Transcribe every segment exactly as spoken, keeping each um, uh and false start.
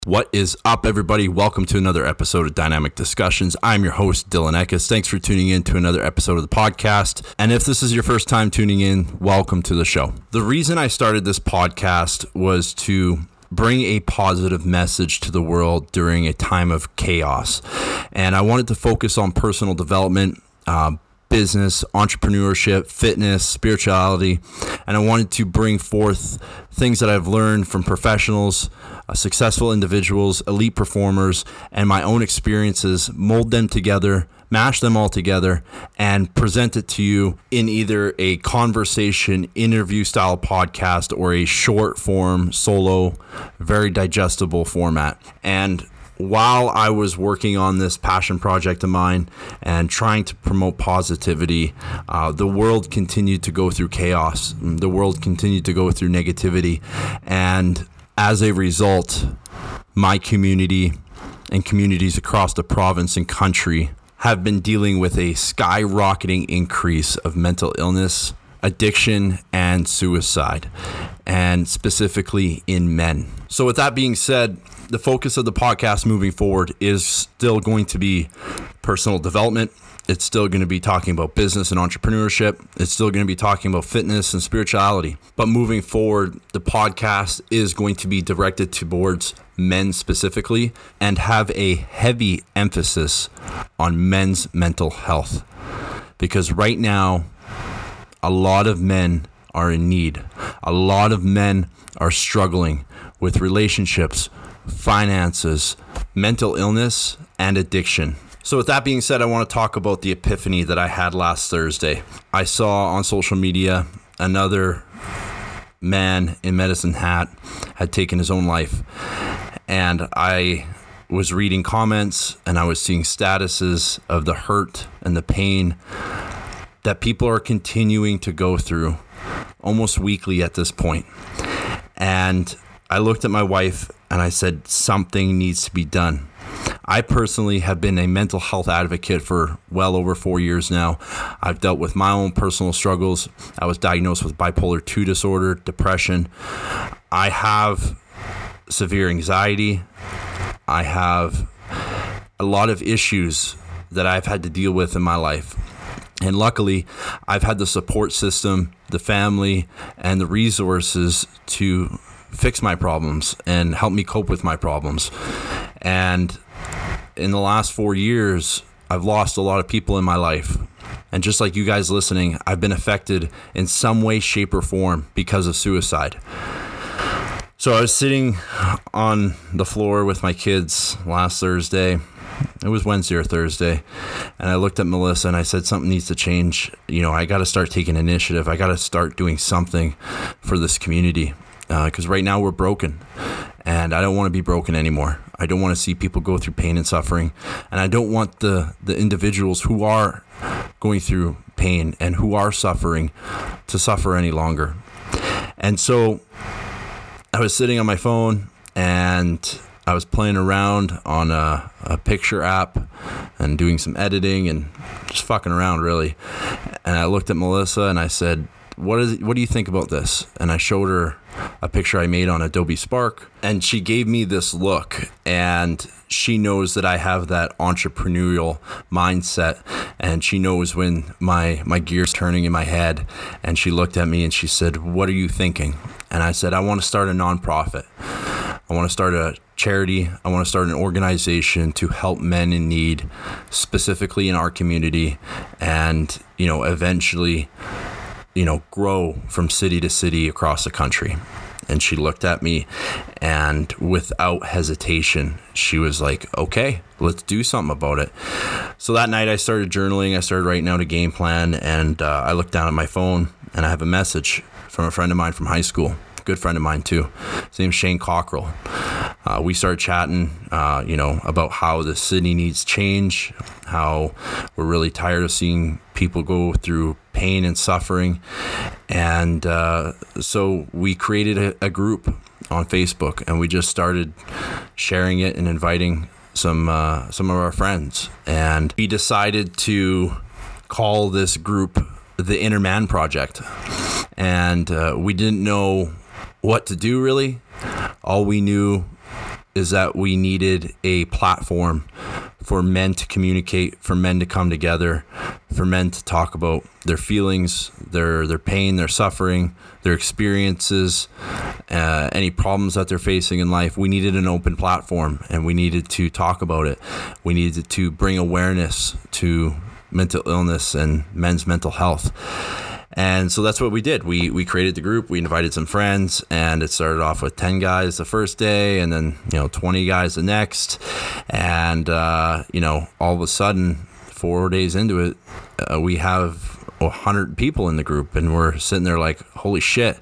What is up, everybody? Welcome to another episode of Dynamic Discussions. I'm your host, Dylan Eckes. Thanks for tuning in to another episode of the podcast. And if this is your first time tuning in, welcome to the show. The reason I started this podcast was to bring a positive message to the world during a time of chaos. And I wanted to focus on personal development, uh, business, entrepreneurship, fitness, spirituality, and I wanted to bring forth things that I've learned from professionals, uh, successful individuals, elite performers, and my own experiences, mold them together, mash them all together, and present it to you in either a conversation, interview style podcast or a short form, solo, very digestible format. And while I was working on this passion project of mine and trying to promote positivity, uh, the world continued to go through chaos. The world continued to go through negativity. And as a result, my community and communities across the province and country have been dealing with a skyrocketing increase of mental illness, addiction, and suicide, and specifically in men. So with that being said, the focus of the podcast moving forward is still going to be personal development. It's still going to be talking about business and entrepreneurship. It's still going to be talking about fitness and spirituality. But moving forward, the podcast is going to be directed towards men specifically and have a heavy emphasis on men's mental health. Because right now, a lot of men are in need. A lot of men are struggling with relationships, finances, mental illness, and addiction. So with that being said, I want to talk about the epiphany that I had last Thursday. I saw on social media another man in medicine hat had taken his own life. And I was reading comments and I was seeing statuses of the hurt and the pain that people are continuing to go through almost weekly at this point. And I looked at my wife and I said, something needs to be done. I personally have been a mental health advocate for well over four years now. I've dealt with my own personal struggles. I was diagnosed with bipolar two disorder, depression. I have severe anxiety. I have a lot of issues that I've had to deal with in my life. And luckily, I've had the support system, the family, and the resources to fix my problems and help me cope with my problems. And in the last four years, I've lost a lot of people in my life. And just like you guys listening, I've been affected in some way, shape, or form because of suicide. So I was sitting on the floor with my kids last Thursday. It was Wednesday or Thursday. And I looked at Melissa and I said, something needs to change. You know, I got to start taking initiative. I got to start doing something for this community. Because uh, right now we're broken. And I don't want to be broken anymore. I don't want to see people go through pain and suffering. And I don't want the, the individuals who are going through pain and who are suffering to suffer any longer. And so I was sitting on my phone and I was playing around on a, a picture app and doing some editing and just fucking around, really. And I looked at Melissa and I said, what is what do you think about this? And I showed her a picture I made on Adobe Spark, and she gave me this look, and she knows that I have that entrepreneurial mindset, and she knows when my my gears turning in my head. And she looked at me and she said, what are you thinking? And I said, I want to start a nonprofit. I want to start a charity. I want to start an organization to help men in need, specifically in our community, and, you know, eventually, you know, grow from city to city across the country. And she looked at me and without hesitation, she was like, okay, let's do something about it. So that night I started journaling. I started writing out a game plan, and uh, I looked down at my phone and I have a message from a friend of mine from high school, good friend of mine too. His name's Shane Cockrell. Uh, we started chatting, uh, you know, about how the city needs change, how we're really tired of seeing people go through pain and suffering. And uh, so we created a, a group on Facebook, and we just started sharing it and inviting some uh, some of our friends. And we decided to call this group the Inner Man Project. And uh, we didn't know what to do, really. All we knew is that we needed a platform for men to communicate, for men to come together, for men to talk about their feelings, their their pain, their suffering, their experiences, uh, any problems that they're facing in life. We needed an open platform, and we needed to talk about it. We needed to bring awareness to mental illness and men's mental health. And so that's what we did. We we created the group. We invited some friends, and it started off with ten guys the first day, and then, you know, twenty guys the next. And, uh, you know, all of a sudden, four days into it, uh, we have one hundred people in the group, and we're sitting there like, holy shit.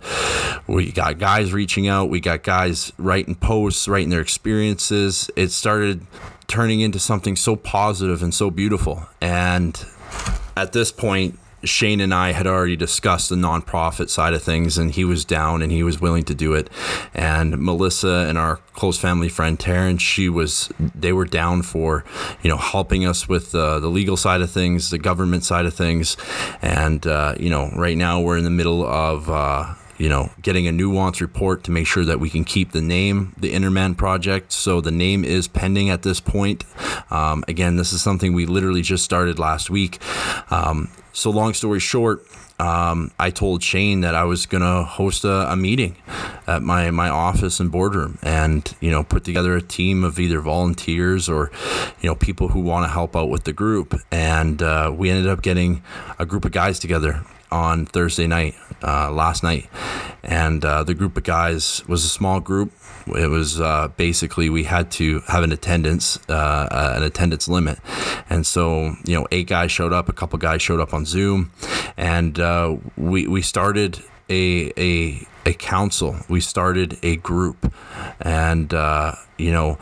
We got guys reaching out. We got guys writing posts, writing their experiences. It started turning into something so positive and so beautiful. And at this point, Shane and I had already discussed the nonprofit side of things, and he was down and he was willing to do it. And Melissa and our close family friend Taryn, she was, they were down for, you know, helping us with uh, the legal side of things, the government side of things. And, uh, you know, right now we're in the middle of, uh, you know, getting a nuance report to make sure that we can keep the name, the Inner Man Project. So the name is pending at this point. Um, again, this is something we literally just started last week. Um, so long story short, um, I told Shane that I was going to host a, a meeting at my, my office and boardroom, and, you know, put together a team of either volunteers or, you know, people who want to help out with the group. And uh, we ended up getting a group of guys together on Thursday night, uh, last night. And uh, the group of guys was a small group. It was uh, basically, we had to have an attendance, uh, an attendance limit. And so, you know, eight guys showed up, a couple guys showed up on Zoom, and uh, we we started a a a council. We started a group, and uh, you know,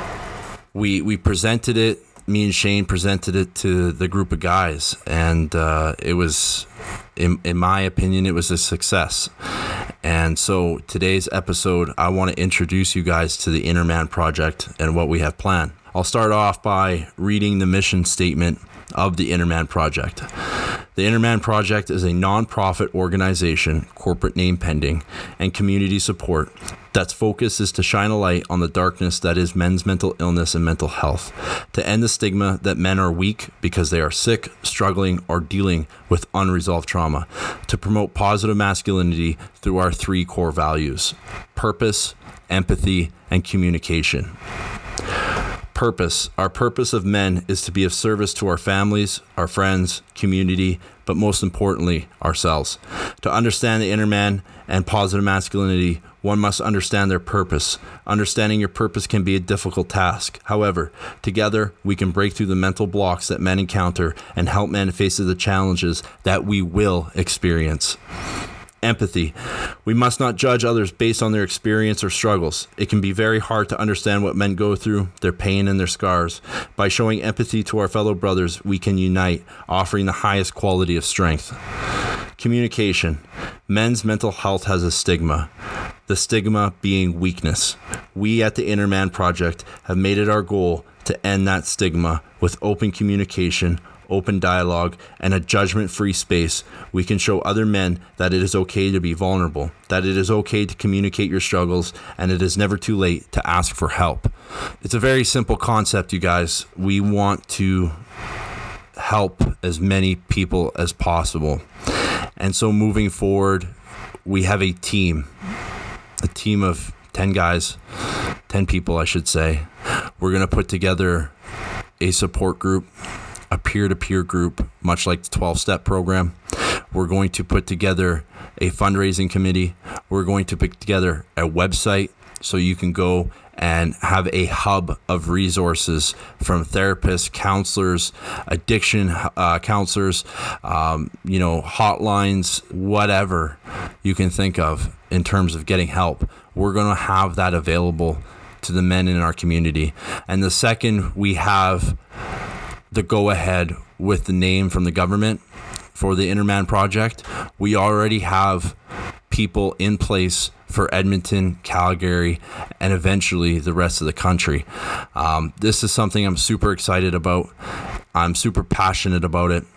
we we presented it. Me and Shane presented it to the group of guys, and uh, it was, in, in my opinion, it was a success. And so today's episode, I want to introduce you guys to the Inner Man Project and what we have planned. I'll start off by reading the mission statement of the Inner Man Project. The Inner Man Project is a nonprofit organization, corporate name pending, and community support that's focus is to shine a light on the darkness that is men's mental illness and mental health, to end the stigma that men are weak because they are sick, struggling, or dealing with unresolved trauma, to promote positive masculinity through our three core values: purpose, empathy, and communication. Purpose. Our purpose of men is to be of service to our families, our friends, community, but most importantly, ourselves. To understand the inner man and positive masculinity, one must understand their purpose. Understanding your purpose can be a difficult task. However, together we can break through the mental blocks that men encounter and help men face the challenges that we will experience. Empathy. We must not judge others based on their experience or struggles. It can be very hard to understand what men go through, their pain and their scars. By showing empathy to our fellow brothers, we can unite, offering the highest quality of strength. Communication. Men's mental health has a stigma. The stigma being weakness. We at the Inner Man Project have made it our goal to end that stigma with open communication, open dialogue, and a judgment-free space. We can show other men that it is okay to be vulnerable, that it is okay to communicate your struggles, and it is never too late to ask for help. It's a very simple concept, you guys. We want to help as many people as possible. And so moving forward, we have a team, a team of ten guys, ten people, I should say. We're going to put together a support group, a peer-to-peer group, much like the twelve-step program. We're going to put together a fundraising committee. We're going to put together a website so you can go and have a hub of resources from therapists, counselors, addiction uh, counselors, um, you know, hotlines, whatever you can think of in terms of getting help. We're going to have that available to the men in our community. And the second we have the go-ahead with the name from the government for the Inner Man Project, we already have people in place for Edmonton, Calgary, and eventually the rest of the country. Um, this is something I'm super excited about. I'm super passionate about it.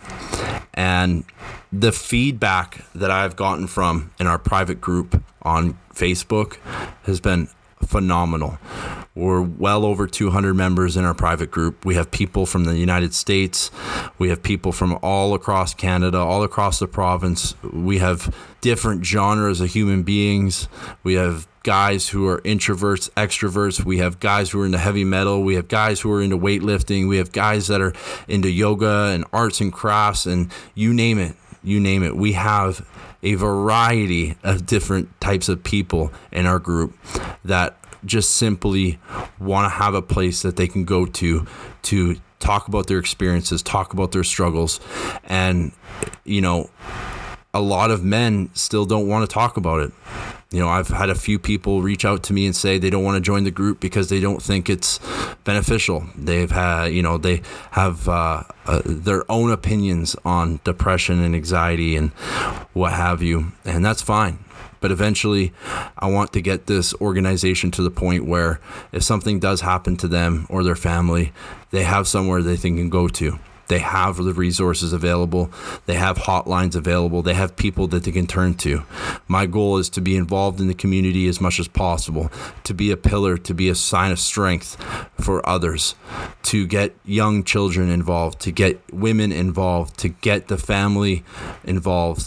And the feedback that I've gotten from in our private group on Facebook has been phenomenal. We're well over two hundred members in our private group. We have people from the United States. We have people from all across Canada, all across the province. We have different genres of human beings. We have guys who are introverts, extroverts. We have guys who are into heavy metal. We have guys who are into weightlifting. We have guys that are into yoga and arts and crafts, and you name it, you name it. We have a variety of different types of people in our group that just simply want to have a place that they can go to to talk about their experiences, talk about their struggles. And, you know, a lot of men still don't want to talk about it. You know, I've had a few people reach out to me and say they don't want to join the group because they don't think it's beneficial. They've had, you know, they have uh, uh, their own opinions on depression and anxiety and what have you. And that's fine. But eventually, I want to get this organization to the point where if something does happen to them or their family, they have somewhere they can go to. They have the resources available. They have hotlines available. They have people that they can turn to. My goal is to be involved in the community as much as possible, to be a pillar, to be a sign of strength for others, to get young children involved, to get women involved, to get the family involved.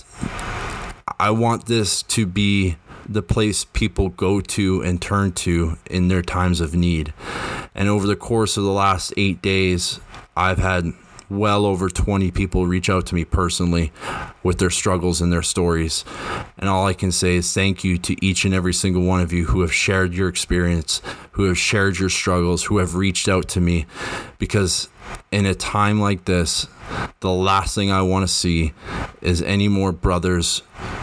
I want this to be the place people go to and turn to in their times of need. And over the course of the last eight days, I've had well over twenty people reach out to me personally with their struggles and their stories. And all I can say is thank you to each and every single one of you who have shared your experience, who have shared your struggles, who have reached out to me. Because in a time like this, the last thing I want to see is any more brothers,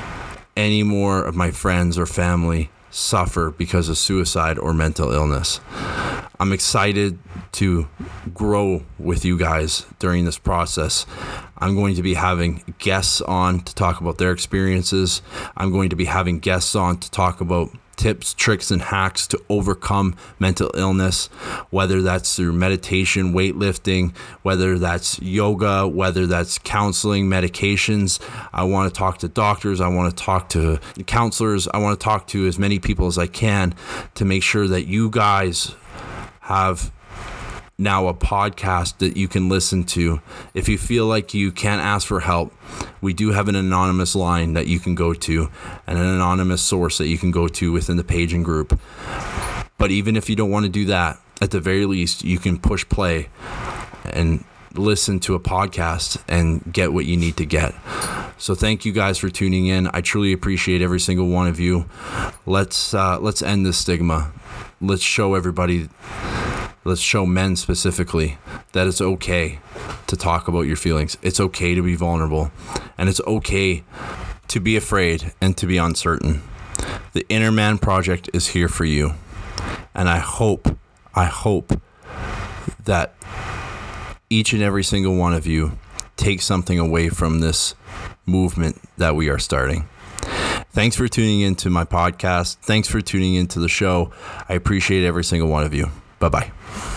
any more of my friends or family suffer because of suicide or mental illness. I'm excited to grow with you guys during this process. I'm going to be having guests on to talk about their experiences. I'm going to be having guests on to talk about tips, tricks, and hacks to overcome mental illness, whether that's through meditation, weightlifting, whether that's yoga, whether that's counseling, medications. I want to talk to doctors. I want to talk to counselors. I want to talk to as many people as I can to make sure that you guys have now a podcast that you can listen to. If you feel like you can't ask for help, we do have an anonymous line that you can go to and an anonymous source that you can go to within the page and group. But even if you don't want to do that, at the very least, you can push play and listen to a podcast and get what you need to get. So thank you guys for tuning in. I truly appreciate every single one of you. Let's uh, let's end this stigma. Let's show everybody, let's show men specifically, that it's okay to talk about your feelings. It's okay to be vulnerable, and it's okay to be afraid and to be uncertain. The Inner Man Project is here for you, and I hope, I hope that each and every single one of you take something away from this movement that we are starting. Thanks for tuning into my podcast. Thanks for tuning into the show. I appreciate every single one of you. Bye-bye.